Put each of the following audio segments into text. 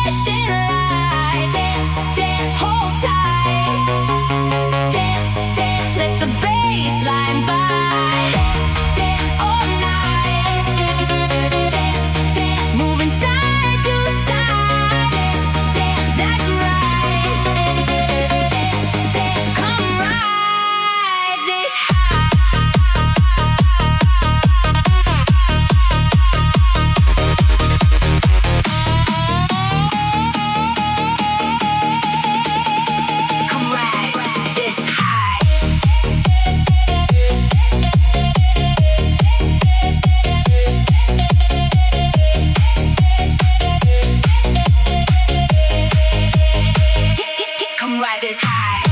flashing lights. Dance, dance, hold tight. Dance, dance, let the bass line by. Dance, dance all night. Dance, dance, moving side to side. Dance, dance, that's right. Dance, dance, come ride this high. Come ride this high. Come ride this high.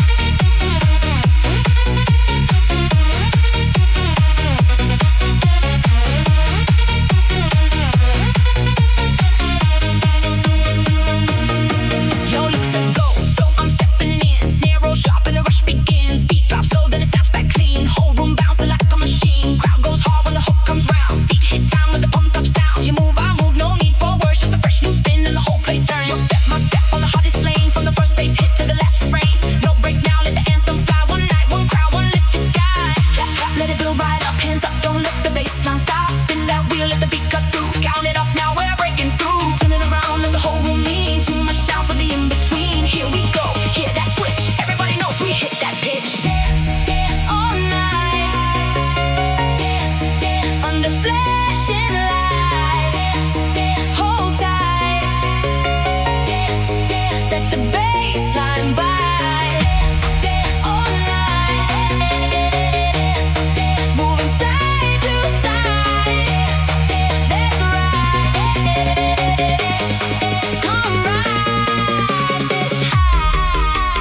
Your look says go, so I'm stepping in. Snare roll sharp and the rush begins. Beat drops slow, then it snaps back clean. Whole room bouncing like a machine. Crowd goes hard when the hook comes round. Feet hit time with the pumped up sound. You move, I move, no need for words. Just a fresh new spin and the whole place turns. Your step, my step on the hottest lane. From the first bass hit to the last refrain. No breaks now, let the anthem fly. One night, one crowd, one lifted sky. Clap, clap, let it build right up. Hands up, don't let the bass line stop. Spin that wheel, let the beat cut through. Count it off now, we're breaking through. Turn it around, let the whole room lean. Too much sound for the in-between. Here we go, hear that switch. Everybody knows we hit that pitch. Dance, dance all night. Dance, dance under flashing lights. Dance, dance, hold tight. Dance, dance, let the bass line by. Dance, dance all night. Dance, dance, moving side to side. Dance, dance, that's right. Come ride this high.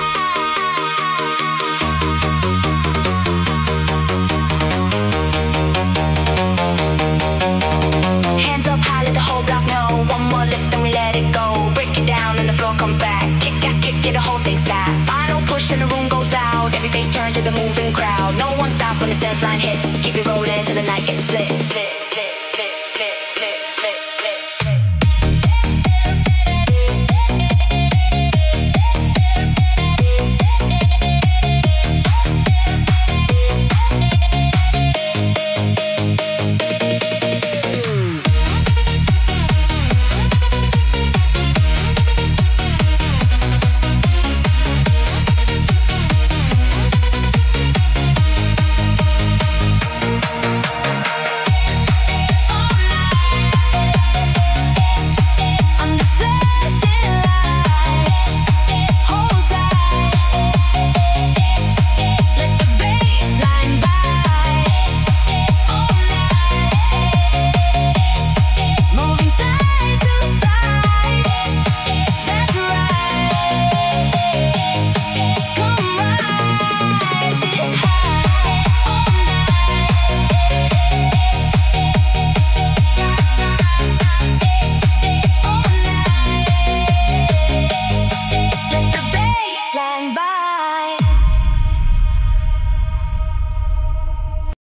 Hands up high, let the whole block know. One more lift and we let it go. Break it down and the floor comes back. Kick it, the whole thing slap. Final push and the room goes loud. Every face turn to the moving crowd. No one stop when the set line hits. Keep it rolling till the night gets split.